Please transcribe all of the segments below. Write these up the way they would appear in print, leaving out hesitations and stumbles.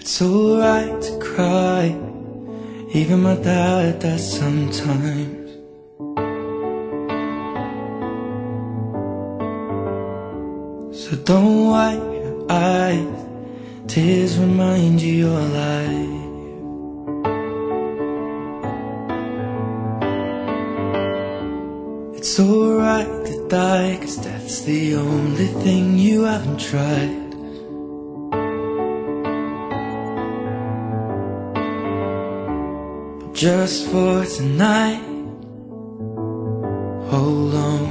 It's alright to cry, even my dad does sometimes. So don't wipe your eyes, tears remind you you're alive. It's alright to die, 'cause that's the only thing you haven't tried. But just for tonight, hold on.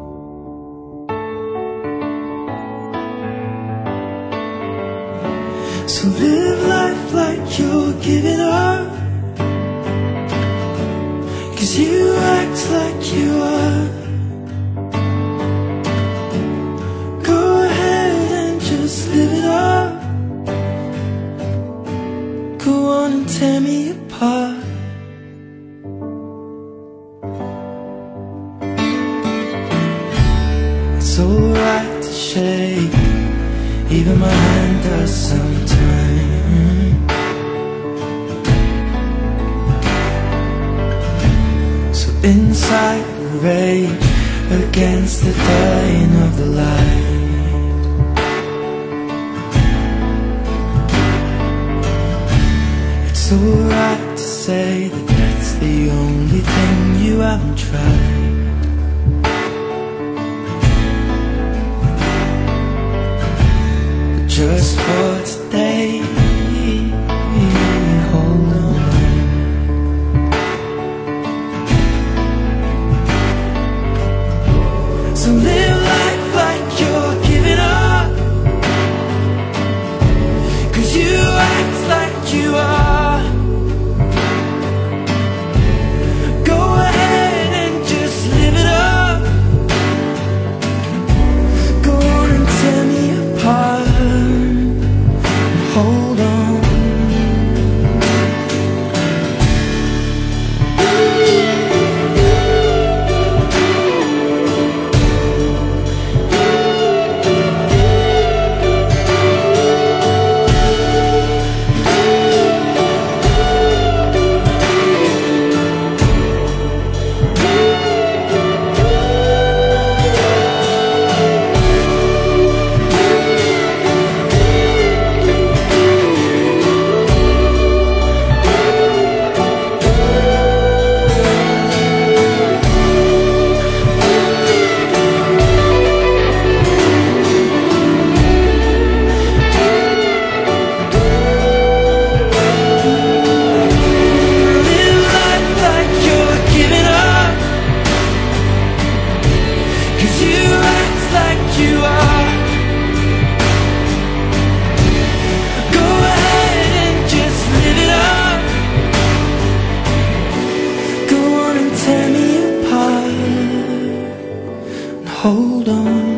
So live life like you're giving up, 'cause you act like you are. Go ahead and just live it up. Go on and tear me apart. It's alright to shake, even my hand does sometimes. So inside the rage, against the dying of the light. It's alright to say that that's the only thing you haven't tried. Just for today, hold on. So live life like you're giving up, 'cause you act like you are. Go ahead and just live it up. Go on and tear me apart. Hold on. Hold on.